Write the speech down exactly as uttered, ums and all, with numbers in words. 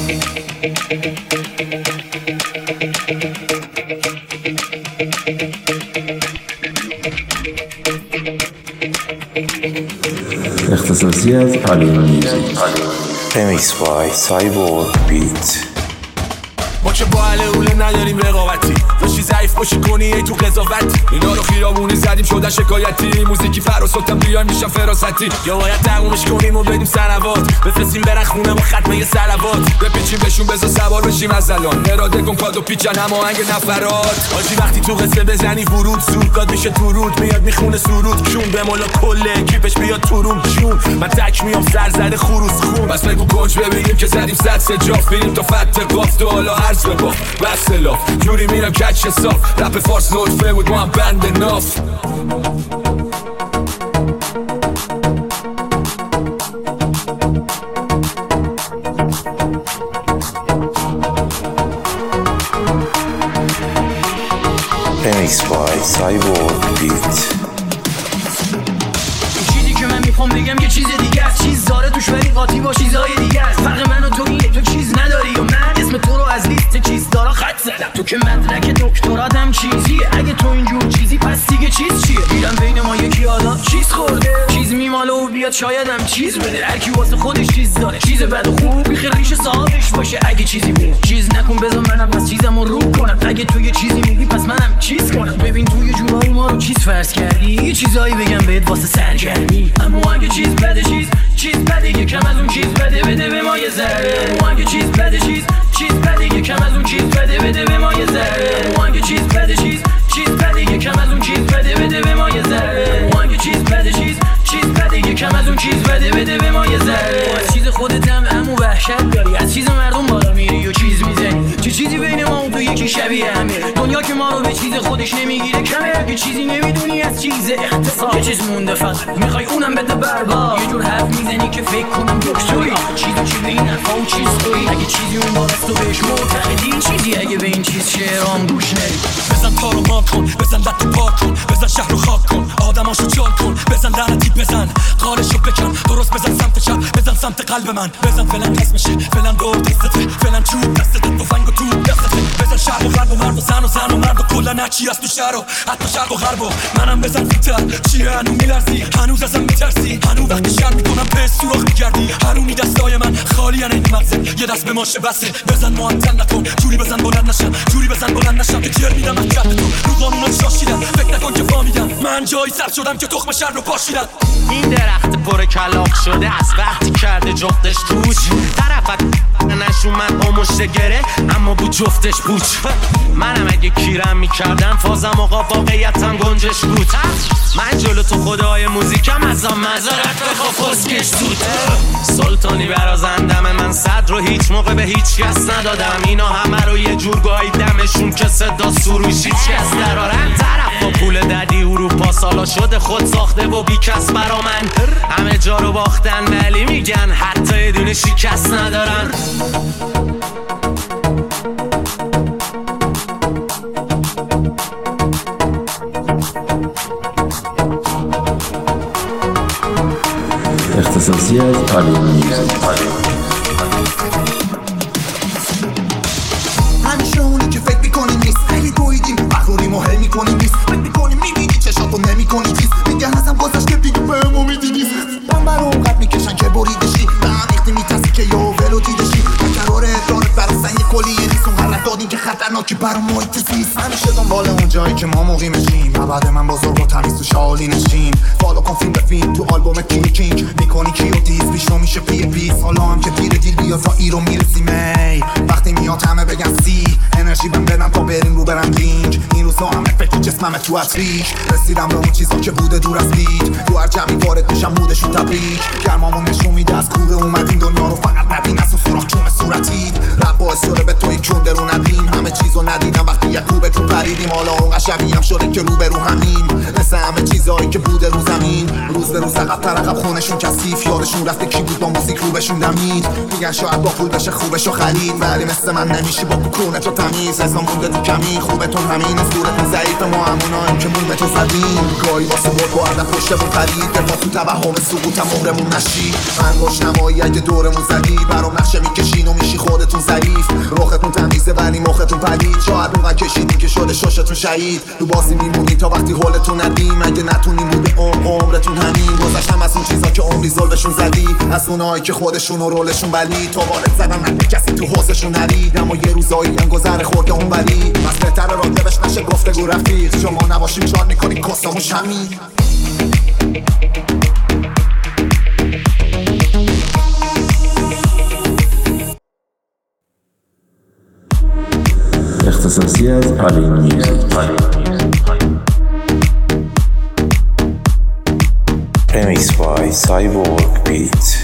اختصاصی از حلیمه میوزیک. Remix by Cyborg Beat. ما که با اهل اوله نداریم رقابتی، داشتی ضعیف باشی کنی ای تو قضاوتی. اینا رو خیابونی زدیم شدن شکایتی، موزیکی فراسوتم بیایم میشم فراستی. یا باید تقومش کنیم و بدیم سنوات، بفرستیم برن خونه با ختمه یه صلوات. بپیچیم بهشون بذار سوار بشیم از الان، اراده کن کادو پیچن هم آهنگ نفرات. آجی وقتی تو قصه بزنی ورود سود داد میشه تو رود، میاد میخونه سرود کشون به مولا کله کیپش بیاد تو روم جون. من تک میام سر زده خروس خون، بس بگو کنج ببینیم که زدیم صد سجاف، بریم تا فت قاف تو حالا عرض بباف بس الاف جوری میرم کچ صاف. رپ فارس نوتفه بود ما هم بند ناف. Remix by Cyborg Beat. چیزی که من میخوام بگم یه چیز دیگه است، چیز داره توش ولی قاطی با چیزهای دیگه است. فرق من و تو اینه تو چیز نداری و من اسم تو رو از لیست چیز دارا خط زدم. تو که مدرک دکتراتم چیزیه، اگه تو اینجور چیزی پس دیگه چیز چیه؟ دیدم بین ما یکی آدم چیز خورده، چیز میماله و بیاد شایدم چیز بده. هر کی واسه خودش چیز داره، چیز بد و خوب بیخ ریش صاحبش باشه. اگه چیزی بود چیز نکن بذار منم پس چیزمو رو کنم. اگه تو یه چیزی میگی پس منم چیز کنم. ببین تو یه جورایی ما رو چیز فرض کردی، یه چیزایی بگم بهت واسه سرگرمی. اما اگه چیز بده چیز چیز بده یکم از اون چیز بده بده به ما یه ذره. اما اگه چیز بده چیز چیز بده یکم از اون چیز بده بده به ما یه ذره. اما اگه چیز بده چیز چیز بده یکم از اون چیز بده بده به ما یه ذره. اما اگه چیز بده چیز چیز بده یکم از اون چیز بده بده به ما یه ذره. از چیز خودت هم عمو وحشت داری، از چیز مردم بالا میری و چیز میزنی. چه چیزی بین ما و تو یکی شبیه همه، دنیا که ما رو به چیز خودش نمیگیره کمه. اگه چیزی نمیدونی از چیز اختصار، یه چیز مونده فقط میخوای اونم بده برباد. یه جور حرف میزنی که فکر کنم دکتری، چیزی چی به این حرفا و چیز تویی. اگه چیزی اون بالاست تو بهش معتقدی، چیزی اگه به این چیز شعرام گوش ندی. بزن کارو ما کن، بزن لطو پاک کن، بزن شهر رو خاک کن، آدماشو جال کن، بزن لعنتی بزن قارشو بکن، درست بزن سمت چپ بزن سمت قلب من. بزن فلان اسمشه فلان دور دستته فلان چوب دستته تفنگ و توپ دستته. بزن شهر و غرب و مرد و زن و زن و مرد و کلا نچی از تو شهر و حتی شرق و غرب و منم بزن فیتر. چیه هنو میلرزی هنوز ازم میترسی، هنو وقتی شر میکنم به سوراخ میگردی. هنونی دستای من خالی ان این مغزه، یه دست به ماشه بسه. بزن معطل نکن جوری بزن بلند نشم، جوری بزن بلند نشم که جر میدم از جد تو رو قانونا شاشیدم. فکر نکن که فامیدم من جایی سر شدم که تخم شر رو پاشیدم. این درخت پر کلاق شده از وقتی کرده جفتش توش. طرفت نشون من آمشته گره اما بو جفتش پوچ. منم اگه کیرم میکردم فازم آقا واقعیتم گنجش بود. من جلو تو خدای موزیکم ازم مزارت بخوا فسکش زود. سلطانی برازندم من صد رو هیچ موقع به هیچ کس ندادم. اینا همه رو یه جور گاهی دمشون که صدا سروش هیچ کس درارن. طرف با پول ددی اروپا سالا شده خود ساخته و بی کس برا من. همه جا رو باختن ولی میگن حتی یه دونه شکست ندارن. اختصاصی از حلیمه میوزیک. همیشه اونی که فکر میکنی نیست، خیلی دویدیم بخوریم مهم میکنی نیست. فکر میکنی میبینی چشاتو نمیکنی چیز، میگن ازم گذشته دیگه بهم امیدی نیست. من برا اونقدر میکشن که بریدشی، به هم ریختی میترسی که یه ولو دیدشی. قراره ادارت برای سنگ کلیه نیست، اون غلط دادیم که خطرناکی برا محیط زیست. همیشه دنبال اون جایی که ما مقیمشیم، بعد من بزرگ و تمیز تو شالی نشین. فالو کن فیلم به فیلم تو آلبوم کینگ کینگ، میکنی کیو دیز بیشو میشه پی پیس. حالا هم که پیر دیل بیاد تا ایرو میرسیم ای وقتی میاد همه بگن سی. انرژی بهم بدن تا بریم رو برم رینگ. این روزا همه فکر جسمم تو اتریک. رسیدم به اون چیزا که بوده دور از دید، تو هر جمعی وارد میشم مودشون تبریک. گرمامون نشون میده از کوره اومدیم دنیا رو فقط نبین از اون سوراخ چون صورتید. رب باعث شده به توی کون درو ندیم، همه چیزو ندیدم وقتی یک رو به تو پریدیم. حالا اون قشنگی هم شده که رو به رو همین، مثل همه چیزایی که بوده رو زمین. روز به روز عقب تر عقب خونشون کثیف، یادشون رفته کی بود با موزیک رو بهشون دمید. میگن شاید با پول بشه خوبشو خرید، ولی مثل من نمیشی با بکونه تو تمیز. حسام مونده تو کمی خوبتون همین، صورتون ضعیف ما هموناییم که مون به تو زدیم. گاهی واسه برد با عدم پشتمون خرید، دفاع تو توهم سقوطم عمرمون نشی. من گوش نمایی اگه دورمون زدی، برام نقشه میکشین و میشی خودتون خودشون شهید تو بازی میمونی تا وقتی حالتون ندیم اگه نتونیم بوده عمر عمرتون همین گذشتم از اون چیزا که عمری زلبشون زدی از اونایی که خودشون و رولشون بلی تا وارد زدن نده کسی تو حوزشون نرید اما یه روزایی هم گذر خورده اون ولی بس بهتر راجبش نشه گفتگو رفیق شما نباشیم چار میکنی کسامون شمید اختصاصی از پالین میوزیک. Remix by Cyborg Beats.